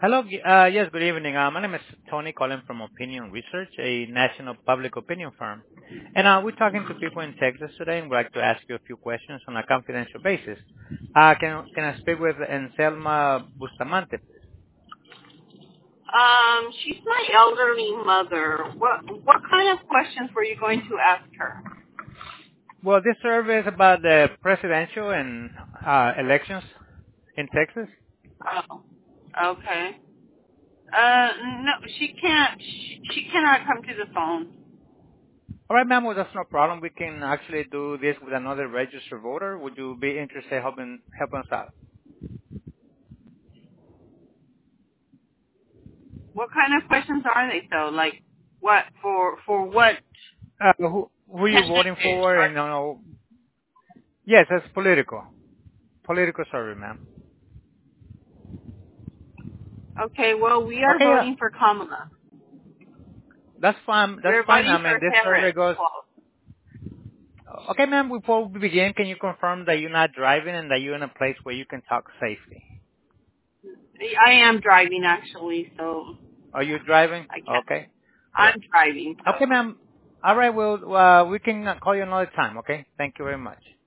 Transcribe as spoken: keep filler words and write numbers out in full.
Hello. g- Uh, yes, good evening. Uh, my name is Tony calling from Opinion Research, a national public opinion firm. And uh, we're talking to people in Texas today, and we'd like to ask you a few questions on a confidential basis. Uh, can, can I speak with Anselma Bustamante? Um, she's my elderly mother. What what kind of questions were you going to ask her? Well, this survey is about the presidential and uh, elections in Texas. Oh, okay. Uh, no, she can't. She, she cannot come to the phone. All right, ma'am, well, that's no problem. We can actually do this with another registered voter. Would you be interested in helping, helping us out? What kind of questions are they though? Like, what for? For what Uh, who, who are you voting candidate? for? And, you know, yes, it's political. Political survey, ma'am. Okay, well, we are Okay, uh, voting for Kamala. that's fine. That's We're fine. I voting mean, for this survey Harris. goes. Well, Okay, ma'am. Before we begin, can you confirm that you're not driving and that you're in a place where you can talk safely? I am driving actually, so Are you driving? I can't. Okay. I'm driving, Okay, so. ma'am. All right. Well, uh, we can uh, call you another time. Okay. Thank you very much.